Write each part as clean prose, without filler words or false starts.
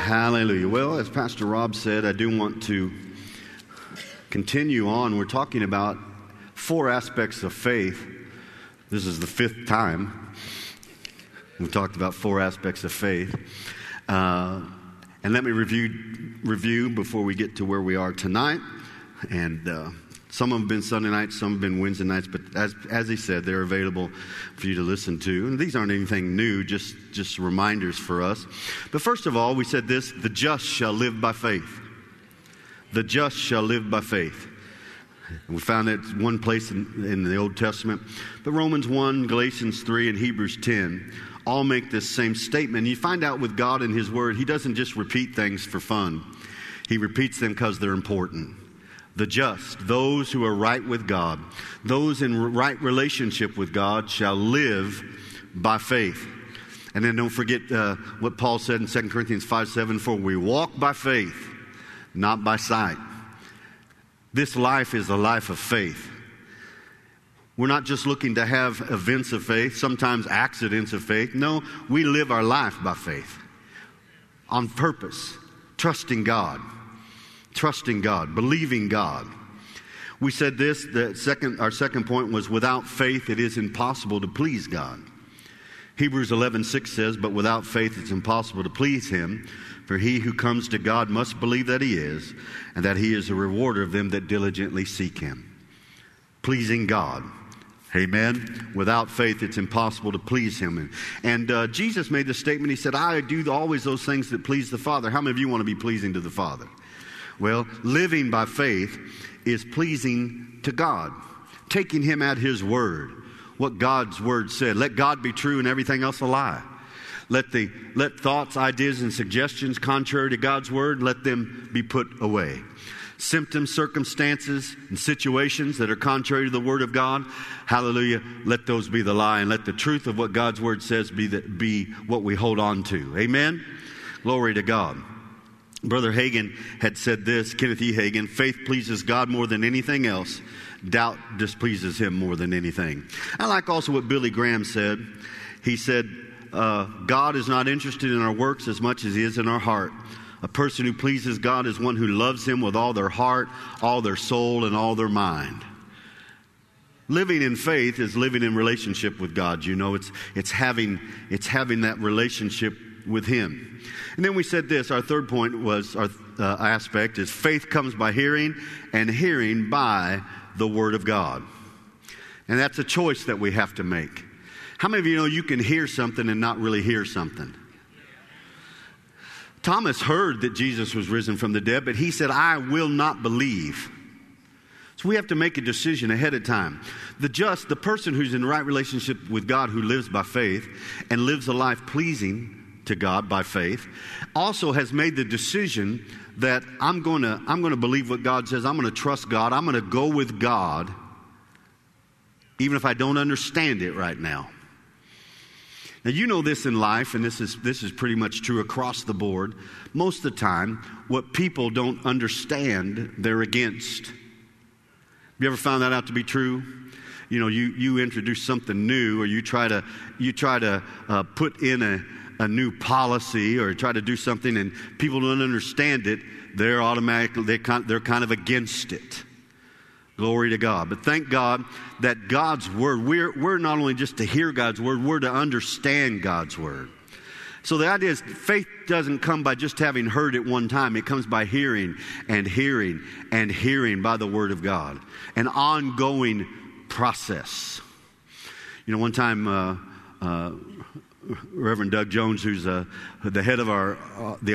Hallelujah. Well, as Pastor Rob said, I do want to continue on. We're talking about 4 aspects of faith. This is the 5th time we've talked about 4 aspects of faith. And let me review before we get to where we are tonight. And some have been Sunday nights, some have been Wednesday nights, but as he said, they're available for you to listen to. And these aren't anything new, just reminders for us. But first of all, we said this: the just shall live by faith. The just shall live by faith. We found it one place in the Old Testament. But Romans 1, Galatians 3, and Hebrews 10 all make this same statement. You find out with God and His Word, He doesn't just repeat things for fun. He repeats them because they're important. The just, those who are right with God, those in right relationship with God shall live by faith. And then don't forget what Paul said in 2 Corinthians 5:7, for we walk by faith, not by sight. This life is a life of faith. We're not just looking to have events of faith, sometimes accidents of faith. No, we live our life by faith, on purpose, trusting God. Trusting God, believing God. We said this, our second point was, without faith it is impossible to please God. Hebrews 11:6 says, but without faith it's impossible to please Him, for he who comes to God must believe that He is, and that He is a rewarder of them that diligently seek Him. Pleasing God. Amen. Without faith, it's impossible to please Him. And Jesus made the statement, He said, I do always those things that please the Father. How many of you want to be pleasing to the Father? Well, living by faith is pleasing to God, taking Him at His word, what God's word said. Let God be true and everything else a lie. Let thoughts, ideas, and suggestions contrary to God's word, let them be put away. Symptoms, circumstances, and situations that are contrary to the word of God, hallelujah, let those be the lie, and let the truth of what God's word says be what we hold on to. Amen? Glory to God. Brother Hagin had said this, Kenneth E. Hagin, faith pleases God more than anything else. Doubt displeases Him more than anything. I like also what Billy Graham said. He said, God is not interested in our works as much as He is in our heart. A person who pleases God is one who loves Him with all their heart, all their soul, and all their mind. Living in faith is living in relationship with God. You know, it's having that relationship with Him. And then we said this, our third point was, our aspect is faith comes by hearing, and hearing by the Word of God. And that's a choice that we have to make. How many of you know you can hear something and not really hear something? Thomas heard that Jesus was risen from the dead, but he said, I will not believe. So we have to make a decision ahead of time. The person who's in right relationship with God, who lives by faith and lives a life pleasing to God by faith, also has made the decision that I'm going to believe what God says. I'm going to trust God. I'm going to go with God, even if I don't understand it right now. Now, you know this in life, and this is pretty much true across the board. Most of the time, what people don't understand, they're against. Have you ever found that out to be true? You know, you introduce something new, or you try to put in a new policy, or try to do something, and people don't understand it. They're kind of against it. Glory to God. But thank God that God's word, we're not only just to hear God's word, we're to understand God's word. So the idea is faith doesn't come by just having heard it one time. It comes by hearing and hearing and hearing by the word of God. An ongoing process. You know, one time Reverend Doug Jones, who's the head of the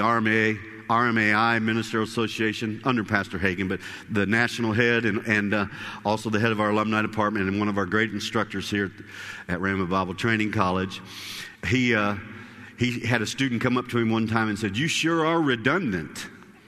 RMAI Ministerial Association, under Pastor Hagin, but the national head and also the head of our alumni department and one of our great instructors here at Rhema Bible Training College. He had a student come up to him one time and said, "You sure are redundant."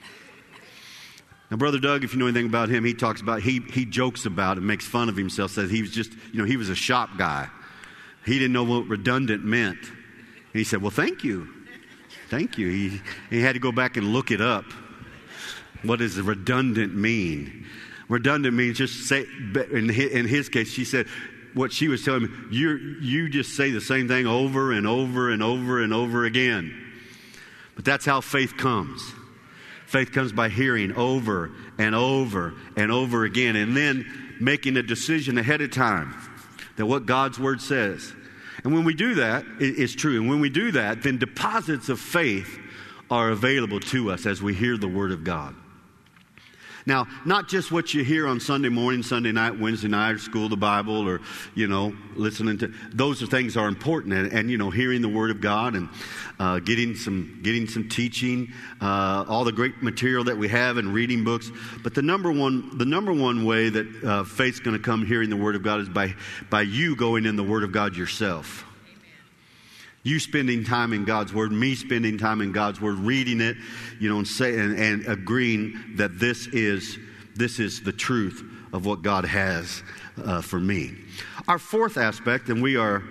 Now, Brother Doug, if you know anything about him, he talks about, he jokes about and makes fun of himself, says he was just, he was a shop guy. He didn't know what redundant meant. And he said, well, thank you. Thank you. He had to go back and look it up. What does redundant mean? Redundant means just say, in his case, she said, what she was telling me, you just say the same thing over and over and over and over again. But that's how faith comes. Faith comes by hearing over and over and over again, and then making a decision ahead of time that what God's Word says. And when we do that, it's true. And when we do that, then deposits of faith are available to us as we hear the Word of God. Now, not just what you hear on Sunday morning, Sunday night, Wednesday night, or school of the Bible, or, listening to, those things are important. And hearing the Word of God and getting some teaching, all the great material that we have and reading books. But the number one way that faith's going to come hearing the Word of God is by you going in the Word of God yourself. You spending time in God's Word, me spending time in God's Word, reading it, and agreeing that this is the truth of what God has for me. Our fourth aspect, and we are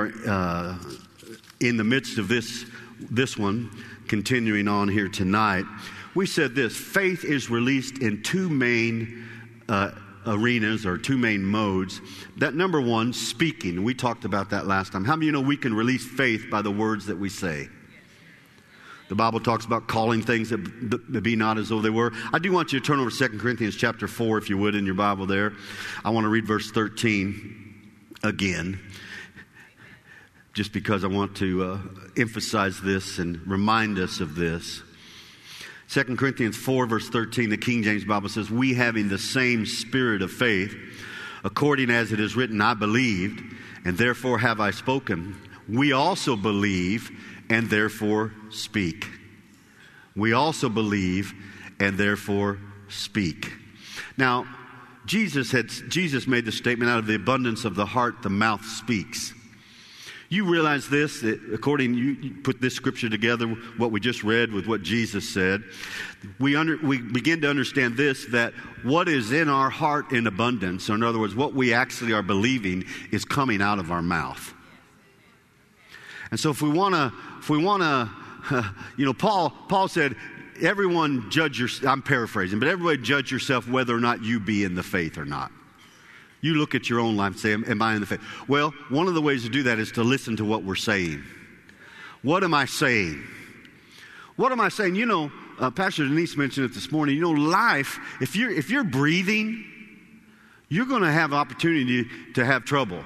in the midst of this one, continuing on here tonight. We said this: faith is released in two main arenas or two main modes. That number one, speaking. We talked about that last time. How many of you know we can release faith by the words that we say? The Bible talks about calling things that be not as though they were. I do want you to turn over to 2 Corinthians chapter 4, if you would, in your Bible there. I want to read verse 13 again, just because I want to emphasize this and remind us of this. 2 Corinthians 4, verse 13, the King James Bible says, "We having the same spirit of faith, according as it is written, I believed, and therefore have I spoken. We also believe, and therefore speak." We also believe, and therefore speak. Now, Jesus made the statement, out of the abundance of the heart, the mouth speaks. You realize this, that you put this scripture together, what we just read with what Jesus said. We begin to understand this, that what is in our heart in abundance, or in other words, what we actually are believing, is coming out of our mouth. And so if we want to, Paul said, everyone I'm paraphrasing, but everybody judge yourself whether or not you be in the faith or not. You look at your own life and say, am I in the faith? Well, one of the ways to do that is to listen to what we're saying. What am I saying? What am I saying? Pastor Denise mentioned it this morning. Life, if you're breathing, you're going to have opportunity to have trouble.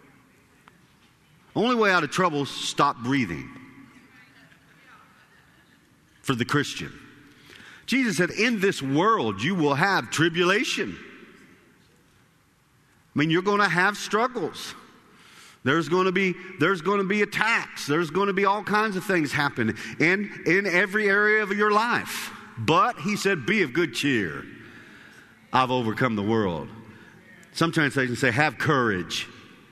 Only way out of trouble is stop breathing. For the Christian. Jesus said, in this world you will have tribulation. You're going to have struggles. There's going to be attacks. There's going to be all kinds of things happen in every area of your life. But he said, be of good cheer. I've overcome the world. Some translations say, have courage.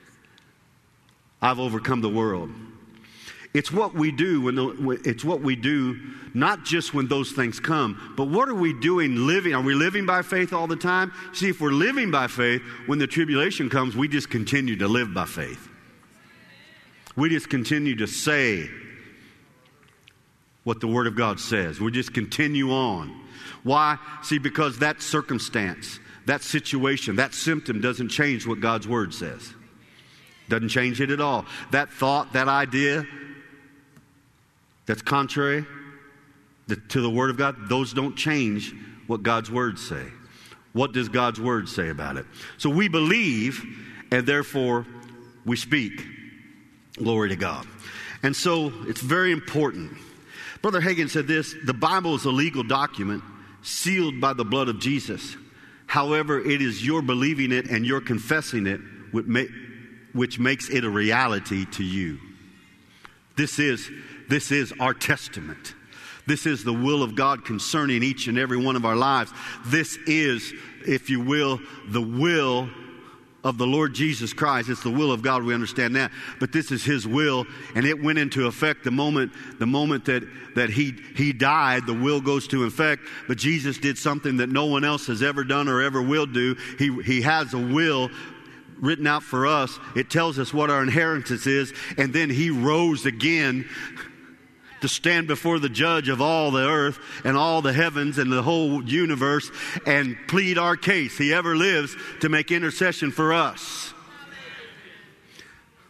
I've overcome the world. It's what we do it's what we do, not just when those things come, but what are we doing living? Are we living by faith all the time? See, if we're living by faith, when the tribulation comes, we just continue to live by faith. We just continue to say what the Word of God says. We just continue on. Why? See, because that circumstance, that situation, that symptom doesn't change what God's Word says. Doesn't change it at all. That thought, that idea that's contrary to the Word of God, those don't change what God's Word say. What does God's Word say about it? So we believe, and therefore we speak. Glory to God. And so it's very important. Brother Hagin said this: the Bible is a legal document sealed by the blood of Jesus. However, it is your believing it and your confessing it which makes it a reality to you. This is our testament. This is the will of God concerning each and every one of our lives. This is, if you will, the will of the Lord Jesus Christ. It's the will of God, we understand that. But this is His will, and it went into effect the moment that He died. The will goes to effect, but Jesus did something that no one else has ever done or ever will do. He has a will written out for us. It tells us what our inheritance is, and then He rose again to stand before the judge of all the earth and all the heavens and the whole universe and plead our case. He ever lives to make intercession for us.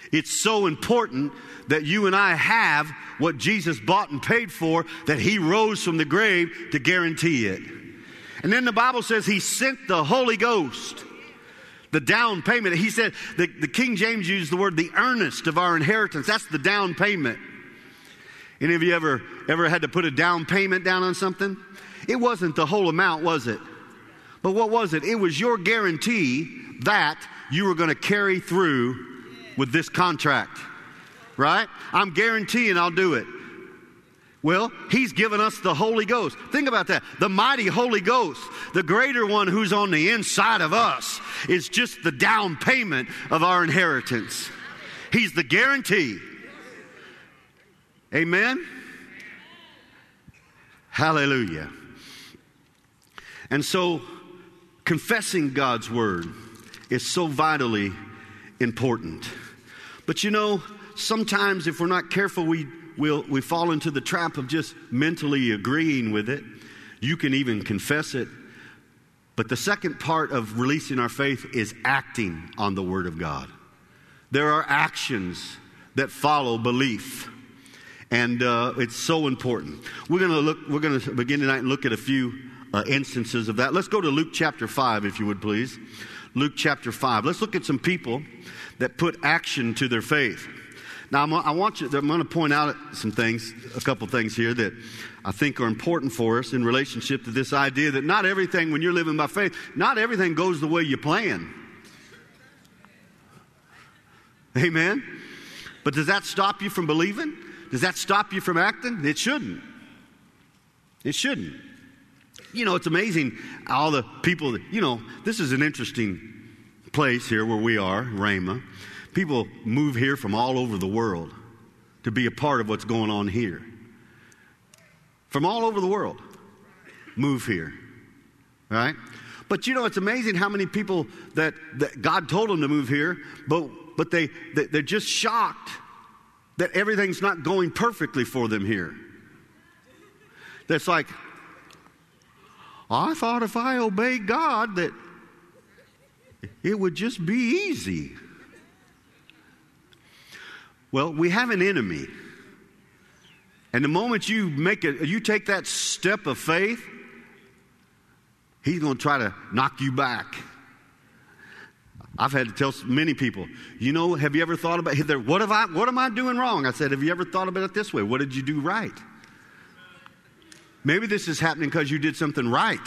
It's so important that you and I have what Jesus bought and paid for, that he rose from the grave to guarantee it. And then the Bible says he sent the Holy Ghost, the down payment. He said, the King James used the word the earnest of our inheritance. That's the down payment. Any of you ever had to put a down payment down on something? It wasn't the whole amount, was it? But what was it? It was your guarantee that you were going to carry through with this contract. Right? I'm guaranteeing I'll do it. Well, he's given us the Holy Ghost. Think about that. The mighty Holy Ghost, the greater one who's on the inside of us, is just the down payment of our inheritance. He's the guarantee. Amen? Hallelujah. And so, confessing God's word is so vitally important. But you know, sometimes if we're not careful, we fall into the trap of just mentally agreeing with it. You can even confess it. But the second part of releasing our faith is acting on the Word of God. There are actions that follow belief. And it's so important. We're going to begin tonight and look at a few instances of that. Let's go to Luke chapter 5, if you would please. Luke chapter 5. Let's look at some people that put action to their faith. Now, I'm going to point out some things, a couple things here that I think are important for us in relationship to this idea that not everything, when you're living by faith, not everything goes the way you plan. Amen? But does that stop you from believing? Does that stop you from acting? It shouldn't. It shouldn't. You know, it's amazing all the people that, you know, this is an interesting place here where we are, Rhema. People move here from all over the world to be a part of what's going on here. From all over the world, move here, right? But you know, it's amazing how many people that God told them to move here, but they're just shocked that everything's not going perfectly for them here. That's like, I thought if I obeyed God that it would just be easy. Well, we have an enemy. And the moment you take that step of faith, he's going to try to knock you back. I've had to tell many people, you know, have you ever thought about what am I doing wrong? I said, have you ever thought about it this way? What did you do right? Maybe this is happening because you did something right.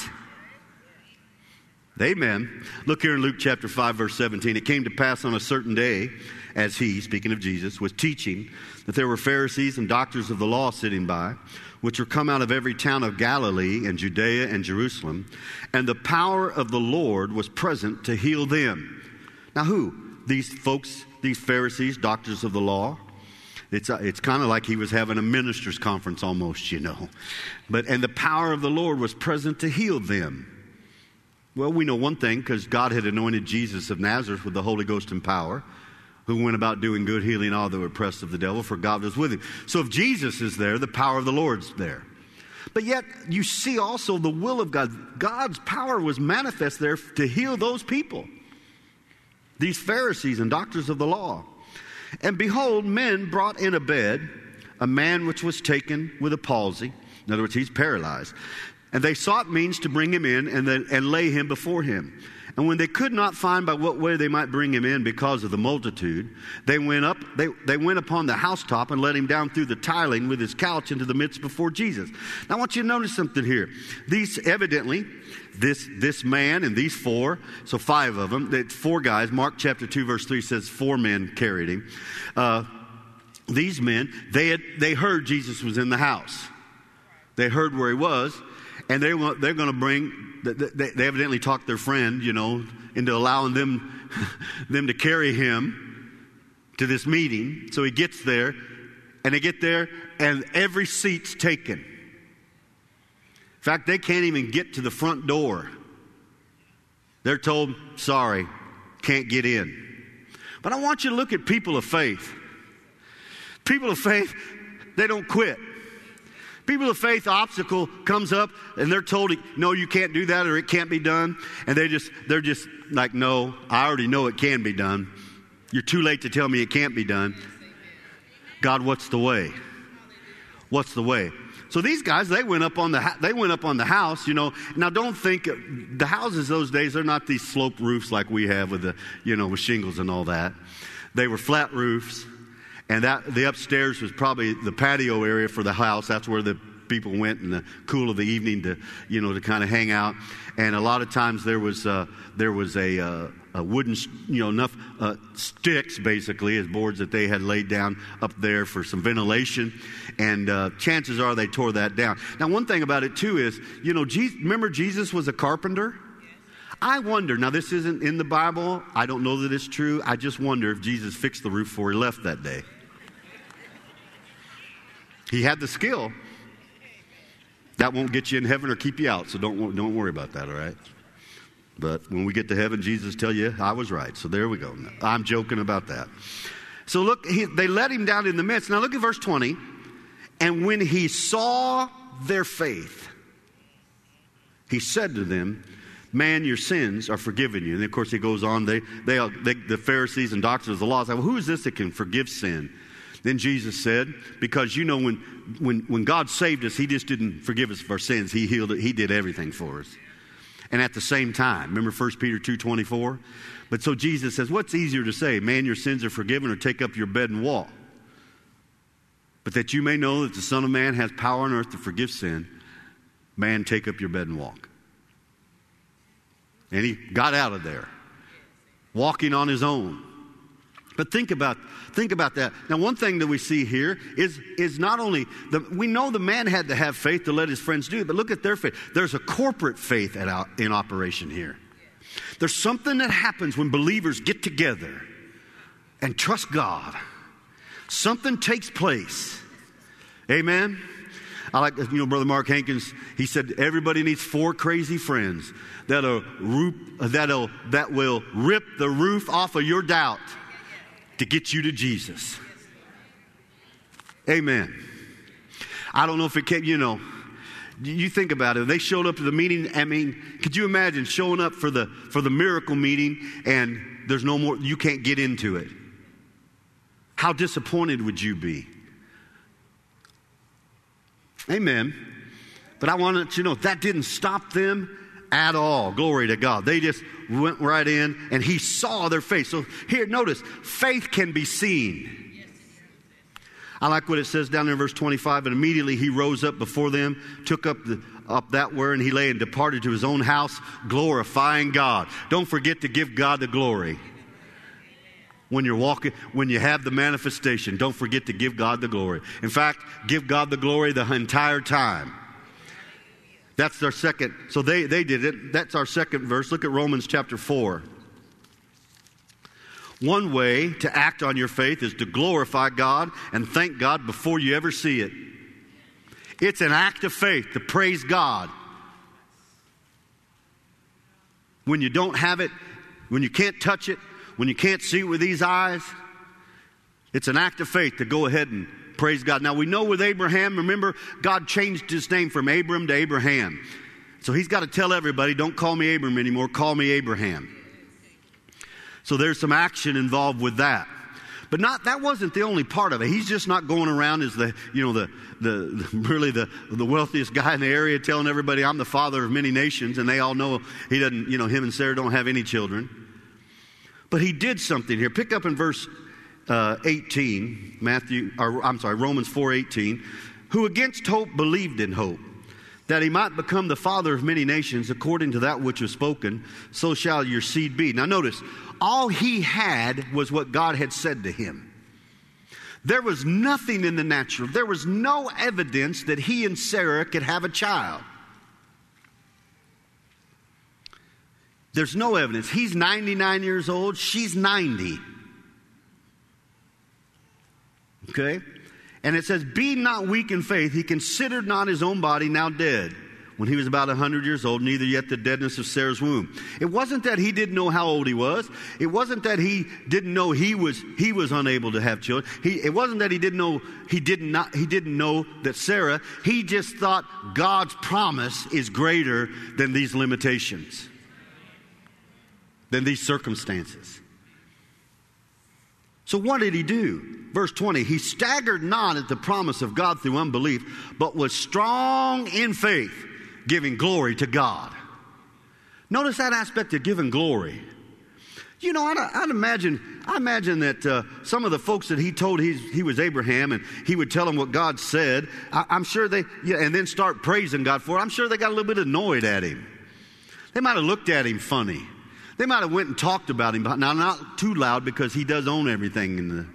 Amen. Look here in Luke chapter 5, verse 17. It came to pass on a certain day, as he, speaking of Jesus, was teaching, that there were Pharisees and doctors of the law sitting by, which were come out of every town of Galilee and Judea and Jerusalem, and the power of the Lord was present to heal them. Now who? These folks, these Pharisees, doctors of the law. It's kind of like he was having a minister's conference almost, you know. And the power of the Lord was present to heal them. Well, we know one thing, because God had anointed Jesus of Nazareth with the Holy Ghost and power, who went about doing good, healing all that were oppressed of the devil, for God was with him. So if Jesus is there, the power of the Lord's there. But yet, you see also the will of God. God's power was manifest there to heal those people, these Pharisees and doctors of the law. And behold, men brought in a bed a man which was taken with a palsy. In other words, he's paralyzed. And they sought means to bring him in and lay him before him. And when they could not find by what way they might bring him in because of the multitude, they went upon the housetop and let him down through the tiling with his couch into the midst before Jesus. Now I want you to notice something here. These evidently, this man and these four, so 5 of them, 4 guys, Mark chapter 2 verse 3 says 4 men carried him. These men, they heard Jesus was in the house. They heard where he was. And they're going to bring, they evidently talked their friend, you know, into allowing them to carry him to this meeting. So he gets there, and they get there, and every seat's taken. In fact, they can't even get to the front door. They're told, sorry, can't get in. But I want you to look at people of faith. People of faith, they don't quit. People of faith, obstacle comes up and they're told, no, you can't do that or it can't be done. And they're just like, no, I already know it can be done. You're too late to tell me it can't be done. God, what's the way? What's the way? So these guys, they went up on the house, you know. Now don't think the houses those days, they're not these sloped roofs like we have with the, you know, with shingles and all that. They were flat roofs, and the upstairs was probably the patio area for the house. That's where the people went in the cool of the evening to, you know, to kind of hang out. And a lot of times there was a wooden, you know, enough sticks basically as boards that they had laid down up there for some ventilation. And chances are they tore that down. Now, one thing about it too is, you know, remember Jesus was a carpenter? I wonder, now this isn't in the Bible. I don't know that it's true. I just wonder if Jesus fixed the roof before he left that day. He had the skill. That won't get you in heaven or keep you out, so don't worry about that, all right? But when we get to heaven, Jesus tell you, I was right. So there we go. I'm joking about that. So look, they let him down in the midst. Now look at verse 20. And when he saw their faith, he said to them, man, your sins are forgiven you. And of course he goes on, the Pharisees and doctors of the law say, well, who is this that can forgive sin? Then Jesus said, because you know when God saved us, he just didn't forgive us of our sins. He healed it. He did everything for us. And at the same time, remember 1 Peter 2:24? But so Jesus says, what's easier to say? Man, your sins are forgiven, or take up your bed and walk? But that you may know that the Son of Man has power on earth to forgive sin, man, take up your bed and walk. And he got out of there, walking on his own. But think about that. Now, one thing that we see here is not only, we know the man had to have faith to let his friends do it, but look at their faith. There's a corporate faith in operation here. There's something that happens when believers get together and trust God. Something takes place. Amen? I like, you know, Brother Mark Hankins, he said everybody needs 4 crazy friends that will rip the roof off of your doubt to get you to Jesus. Amen. I don't know if it came, you know, you think about it. They showed up to the meeting. I mean, could you imagine showing up for the miracle meeting and there's no more, you can't get into it? How disappointed would you be? Amen. But I wanted you to know that didn't stop them at all. Glory to God. They just went right in and he saw their faith. So here, notice, faith can be seen. I like what it says down there in verse 25. And immediately he rose up before them, took up that word, and he lay and departed to his own house, glorifying God. Don't forget to give God the glory. When you're walking, when you have the manifestation, don't forget to give God the glory. In fact, give God the glory the entire time. That's their second. So they did it. That's our second verse. Look at Romans chapter 4. One way to act on your faith is to glorify God and thank God before you ever see it. It's an act of faith to praise God. When you don't have it, when you can't touch it, when you can't see it with these eyes, it's an act of faith to go ahead and praise God. Now we know with Abraham, remember, God changed his name from Abram to Abraham. So he's got to tell everybody, don't call me Abram anymore, call me Abraham. So there's some action involved with that. But that wasn't the only part of it. He's just not going around as the wealthiest guy in the area telling everybody I'm the father of many nations, and they all know he doesn't, him and Sarah don't have any children. But he did something here. Pick up in verse 18, Romans 4:18, who against hope believed in hope, that he might become the father of many nations, according to that which was spoken, so shall your seed be. Now notice, all he had was what God had said to him. There was nothing in the natural. There was no evidence that he and Sarah could have a child. There's no evidence. He's 99 years old. She's 90. Okay? And it says, be not weak in faith. He considered not his own body now dead, when he was about 100 years old, neither yet the deadness of Sarah's womb. It wasn't that he didn't know how old he was. It wasn't that he didn't know he was unable to have children. It wasn't that he didn't know that Sarah. He just thought God's promise is greater than these limitations, than these circumstances. So what did he do? Verse 20, he staggered not at the promise of God through unbelief, but was strong in faith, giving glory to God. Notice that aspect of giving glory. You know, I imagine that some of the folks that he told he was Abraham and he would tell them what God said, I'm sure and then start praising God for it. I'm sure they got a little bit annoyed at him. They might have looked at him funny. They might have went and talked about him. Now, not too loud because he does own everything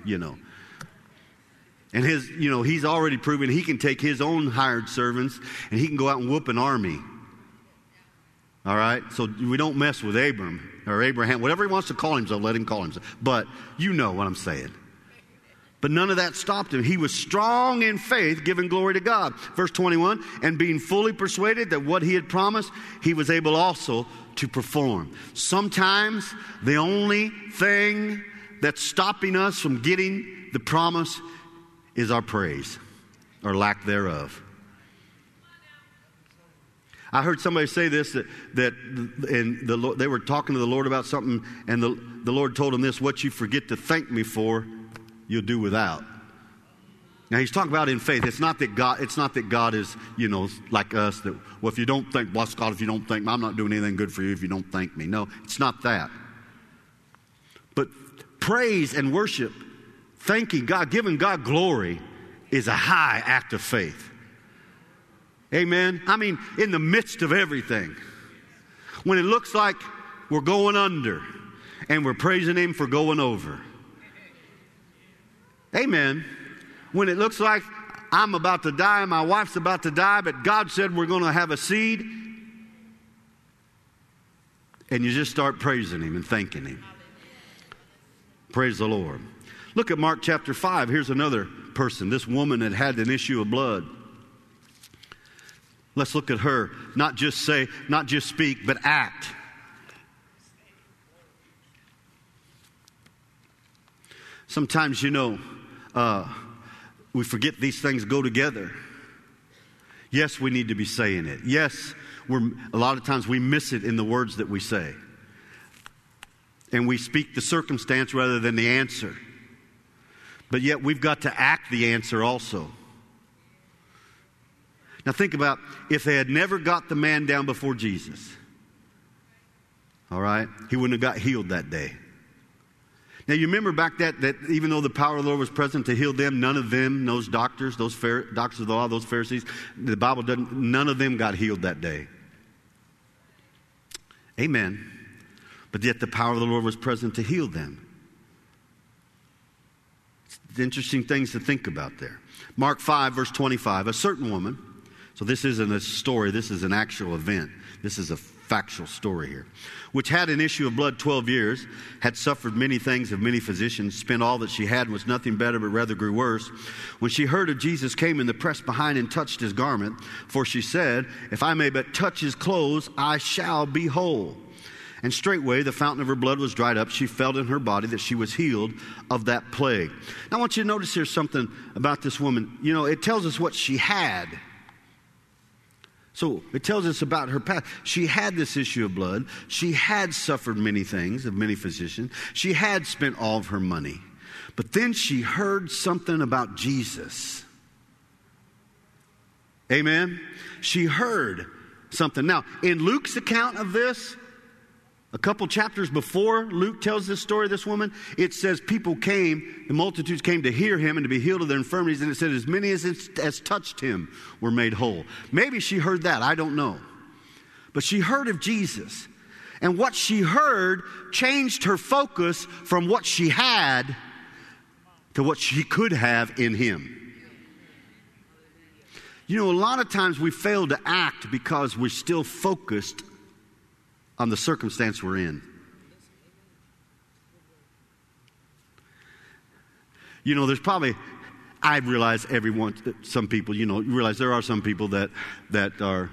And he's already proven he can take his own hired servants and he can go out and whoop an army. All right? So we don't mess with Abram or Abraham. Whatever he wants to call himself, let him call himself. But you know what I'm saying. But none of that stopped him. He was strong in faith, giving glory to God. Verse 21, and being fully persuaded that what he had promised, he was able also to perform. Sometimes the only thing that's stopping us from getting the promise is our praise or lack thereof. I heard somebody say this, they were talking to the Lord about something, and the Lord told them this: what you forget to thank me for, you'll do without. Now he's talking about in faith. It's not that God is, like us, that, well, if you don't thank, bless God, if you don't thank me, I'm not doing anything good for you if you don't thank me. No, it's not that. But praise and worship, thanking God, giving God glory, is a high act of faith. Amen. I mean, in the midst of everything, when it looks like we're going under and we're praising him for going over. Amen. When it looks like I'm about to die, my wife's about to die, but God said we're going to have a seed, and you just start praising him and thanking him. Praise the Lord. Look at Mark chapter 5. Here's another person, this woman that had an issue of blood. Let's look at her. Not just speak, but act. Sometimes, we forget these things go together. Yes, we need to be saying it. Yes, a lot of times we miss it in the words that we say. And we speak the circumstance rather than the answer. But yet we've got to act the answer also. Now think about if they had never got the man down before Jesus. All right? He wouldn't have got healed that day. Now you remember back that even though the power of the Lord was present to heal them, none of them, those doctors, doctors of the law, those Pharisees, the Bible doesn't, none of them got healed that day. Amen. But yet the power of the Lord was present to heal them. It's interesting things to think about there. Mark 5, verse 25, a certain woman. So this isn't a story, this is an actual event. This is a factual story here. Which had an issue of blood 12 years, had suffered many things of many physicians, spent all that she had, and was nothing better, but rather grew worse. When she heard of Jesus, came in the press behind and touched his garment. For she said, if I may but touch his clothes, I shall be whole. And straightway the fountain of her blood was dried up. She felt in her body that she was healed of that plague. Now I want you to notice here something about this woman. It tells us what she had. So it tells us about her past. She had this issue of blood. She had suffered many things of many physicians. She had spent all of her money. But then she heard something about Jesus. Amen? She heard something. Now, in Luke's account of this, a couple chapters before Luke tells this story of this woman, it says the multitudes came to hear him and to be healed of their infirmities, and it said as many as touched him were made whole. Maybe she heard that, I don't know. But she heard of Jesus. And what she heard changed her focus from what she had to what she could have in him. A lot of times we fail to act because we're still focused on the circumstance we're in. There's probably, I realize some people, you realize there are some people that are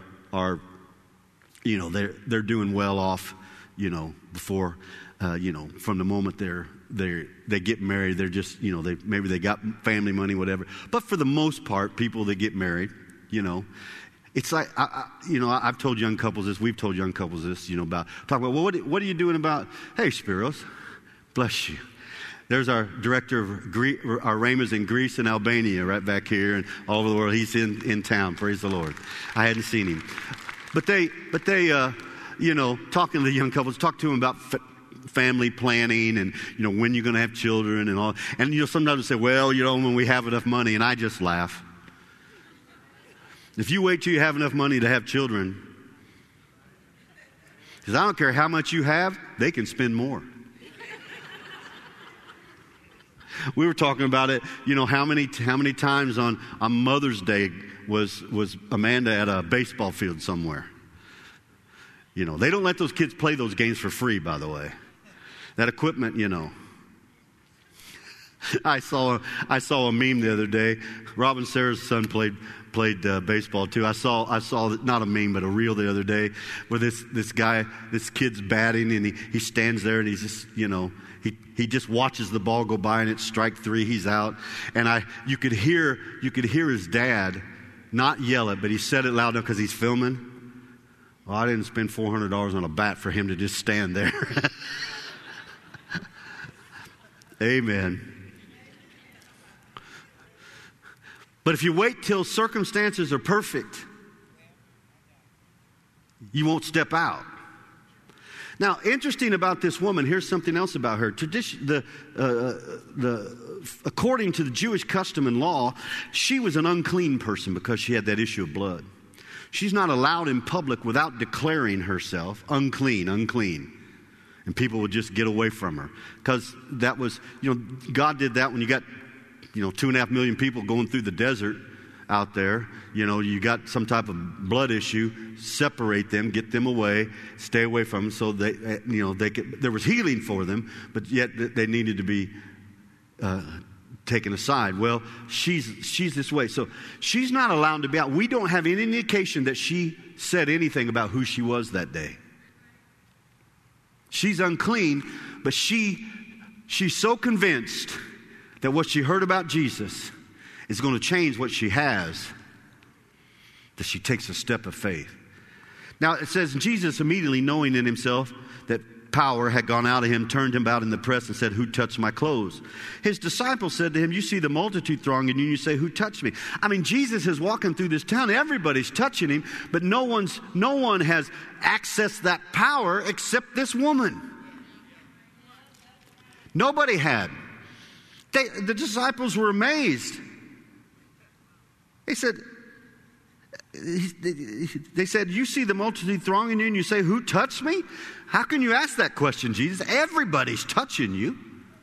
they're doing well off, before, from the moment they get married, they're just, maybe they got family money, whatever. But for the most part, people that get married, it's like, I've told young couples this, we've told young couples this, talk about, well, what are you doing about, hey, Spiros, bless you. There's our director of our Ramas in Greece and Albania right back here and all over the world. He's in town. Praise the Lord. I hadn't seen him. But they talking to the young couples, talk to them about family planning and, when you're going to have children and all. And, sometimes they say, well, when we have enough money. And I just laugh. If you wait till you have enough money to have children, because I don't care how much you have, they can spend more. We were talking about it, how many times on Mother's Day was Amanda at a baseball field somewhere. They don't let those kids play those games for free, by the way. That equipment, I saw a meme the other day. Robin Sarah's son played baseball too. I saw not a meme but a reel the other day where this kid's batting and he stands there and he's just he just watches the ball go by and it's strike three. He's out, and you could hear his dad not yell it, but he said it loud enough because he's filming. Well, I didn't spend $400 on a bat for him to just stand there. Amen. But if you wait till circumstances are perfect, you won't step out. Now, interesting about this woman, here's something else about her. According to the Jewish custom and law, she was an unclean person because she had that issue of blood. She's not allowed in public without declaring herself unclean. And people would just get away from her. Because that was, God did that when you got 2.5 million people going through the desert out there. You got some type of blood issue, separate them, get them away, stay away from them so there was healing for them, but yet they needed to be taken aside. Well, she's this way. So she's not allowed to be out. We don't have any indication that she said anything about who she was that day. She's unclean, but she's so convinced that what she heard about Jesus is going to change what she has, that she takes a step of faith. Now, it says, Jesus, immediately knowing in himself that power had gone out of him, turned him about in the press and said, who touched my clothes? His disciples said to him, you see the multitude thronging you, and you say, who touched me? I mean, Jesus is walking through this town. Everybody's touching him, but no one has accessed that power except this woman. Nobody had. The disciples were amazed. They said, you see the multitude thronging you and you say, who touched me? How can you ask that question, Jesus? Everybody's touching you.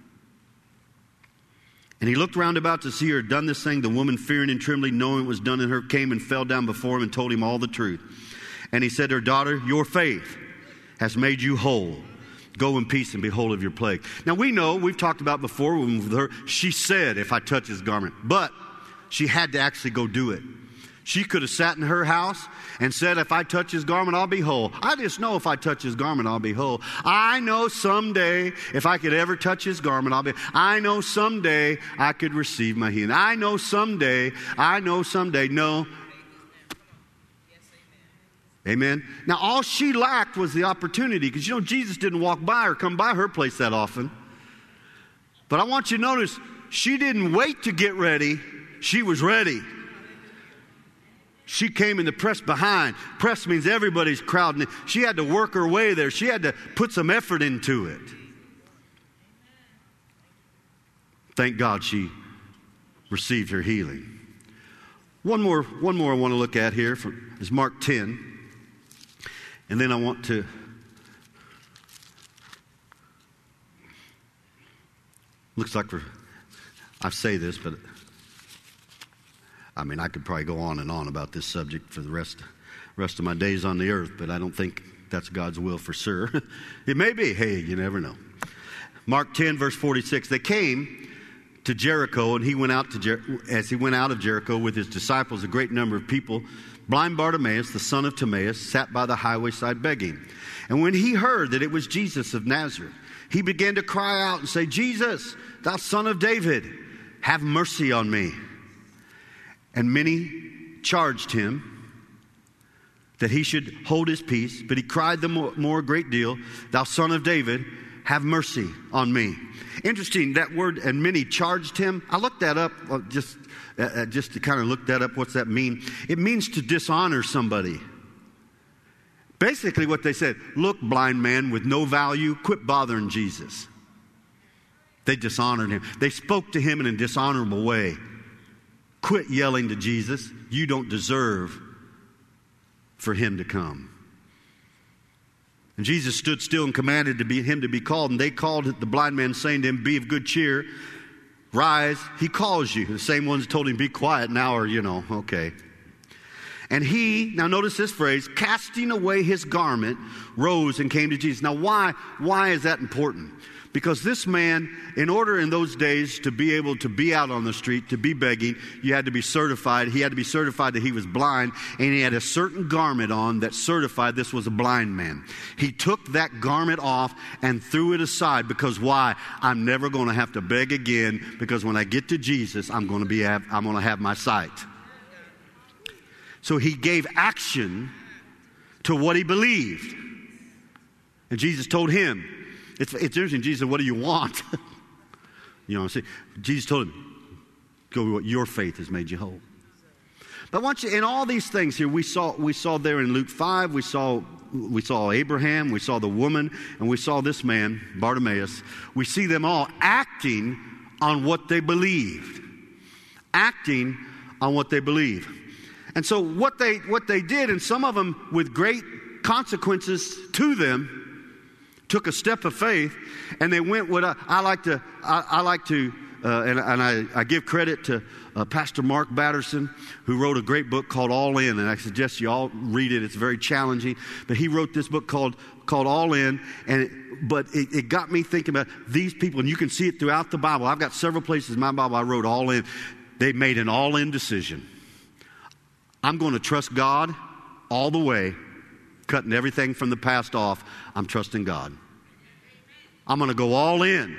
And he looked round about to see her done this thing. The woman, fearing and trembling, knowing it was done in her, came and fell down before him and told him all the truth. And he said to her, daughter, your faith has made you whole. Go in peace and be whole of your plague. Now we know, we've talked about before with her, she said, if I touch his garment. But she had to actually go do it. She could have sat in her house and said, if I touch his garment, I'll be whole. I just know if I touch his garment, I'll be whole. I know someday, if I could ever touch his garment, I know someday I could receive my healing. I know someday. No. Amen. Now, all she lacked was the opportunity, because Jesus didn't walk by or come by her place that often. But I want you to notice, she didn't wait to get ready. She was ready. She came in the press behind. Press means everybody's crowding. She had to work her way there. She had to put some effort into it. Thank God she received her healing. One more I want to look at here is Mark 10. And then I want to looks like I say this, but I mean, I could probably go on and on about this subject for the rest of my days on the earth, but I don't think that's God's will for sure. It may be. Hey, you never know. Mark 10, verse 46. They came to Jericho, and as he went out of Jericho with his disciples, a great number of people. Blind Bartimaeus, the son of Timaeus, sat by the highway side begging. And when he heard that it was Jesus of Nazareth, he began to cry out and say, Jesus, thou son of David, have mercy on me. And many charged him that he should hold his peace, but he cried the more a great deal, thou son of David, have mercy on me. Interesting, that word, and many charged him. I looked that up just to kind of look that up. What's that mean? It means to dishonor somebody. Basically what they said, look, blind man with no value, quit bothering Jesus. They dishonored him. They spoke to him in a dishonorable way. Quit yelling to Jesus. You don't deserve for him to come. And Jesus stood still and commanded him to be called. And they called the blind man, saying to him, be of good cheer. Rise. He calls you. The same ones told him, be quiet now, or, okay. And he, now notice this phrase, casting away his garment, rose and came to Jesus. Now why is that important? Because this man, in order in those days to be able to be out on the street, to be begging, you had to be certified. He had to be certified that he was blind, and he had a certain garment on that certified this was a blind man. He took that garment off and threw it aside because why? I'm never going to have to beg again, because when I get to Jesus, I'm going to have my sight. So he gave action to what he believed. And Jesus told him, it's interesting. Jesus said, what do you want? See, Jesus told him, go, your faith has made you whole. But once in all these things here, we saw there in Luke 5, we saw Abraham, we saw the woman, and we saw this man, Bartimaeus. We see them all acting on what they believed. Acting on what they believe. And so what they did, and some of them with great consequences to them, took a step of faith, and they went what I like to, and I give credit to Pastor Mark Batterson, who wrote a great book called All In, and I suggest you all read it. It's very challenging, but he wrote this book called All In, but it got me thinking about these people, and you can see it throughout the Bible. I've got several places in my Bible I wrote All In. They made an all-in decision. I'm going to trust God all the way. Cutting everything from the past off. I'm trusting God. I'm going to go all in.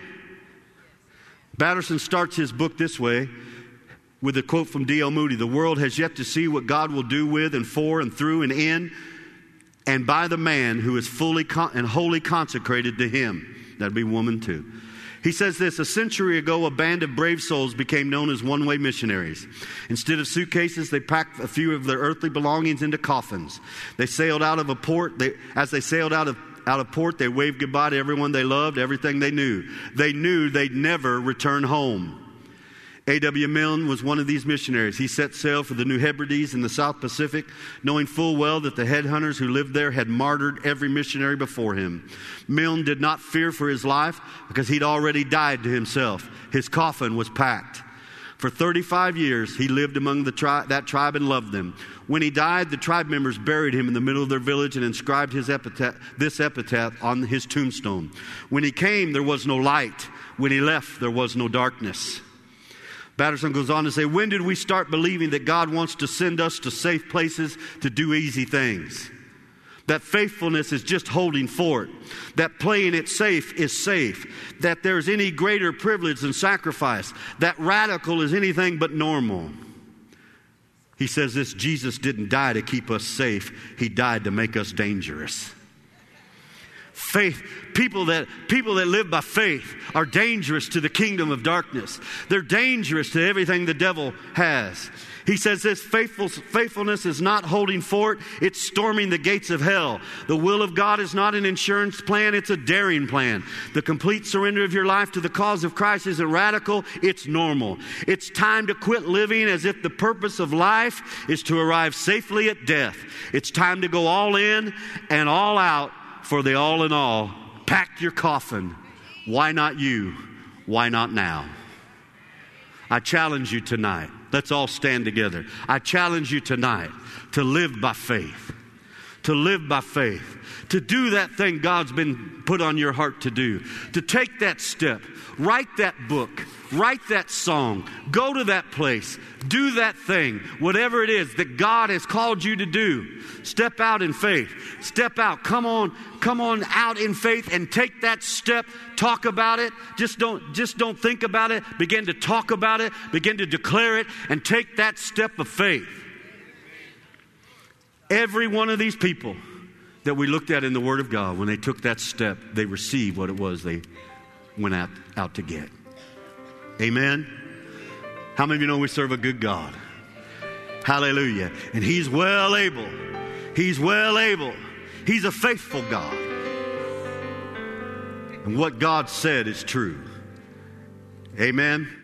Batterson starts his book this way with a quote from D.L. Moody. The world has yet to see what God will do with and for and through and in and by the man who is fully and wholly consecrated to him. That'd be woman too. He says this, a century ago, a band of brave souls became known as one-way missionaries. Instead of suitcases, they packed a few of their earthly belongings into coffins. They sailed out of a port. As they sailed out of port, they waved goodbye to everyone they loved, everything they knew. They knew they'd never return home. A.W. Milne was one of these missionaries. He set sail for the New Hebrides in the South Pacific, knowing full well that the headhunters who lived there had martyred every missionary before him. Milne did not fear for his life because he'd already died to himself. His coffin was packed. For 35 years, he lived among that tribe and loved them. When he died, the tribe members buried him in the middle of their village and inscribed this epitaph on his tombstone. When he came, there was no light. When he left, there was no darkness. Batterson goes on to say, when did we start believing that God wants to send us to safe places to do easy things? That faithfulness is just holding fort. That playing it safe is safe. That there's any greater privilege than sacrifice. That radical is anything but normal. He says this, Jesus didn't die to keep us safe. He died to make us dangerous. Faith, people that live by faith are dangerous to the kingdom of darkness. They're dangerous to everything the devil has. He says this, faithfulness is not holding fort, it's storming the gates of hell. The will of God is not an insurance plan, it's a daring plan. The complete surrender of your life to the cause of Christ isn't radical, it's normal. It's time to quit living as if the purpose of life is to arrive safely at death. It's time to go all in and all out for the all in all. Pack your coffin. Why not you? Why not now? I challenge you tonight. Let's all stand together. I challenge you tonight to live by faith. To live by faith. To do that thing God's been put on your heart to do. To take that step. Write that book. Write that song. Go to that place. Do that thing. Whatever it is that God has called you to do. Step out in faith. Step out. Come on out in faith and take that step. Talk about it. Just don't think about it. Begin to talk about it. Begin to declare it and take that step of faith. Every one of these people that we looked at in the Word of God, when they took that step, they received what it was they went out to get. Amen? How many of you know we serve a good God? Hallelujah. And He's well able. He's well able. He's a faithful God. And what God said is true. Amen?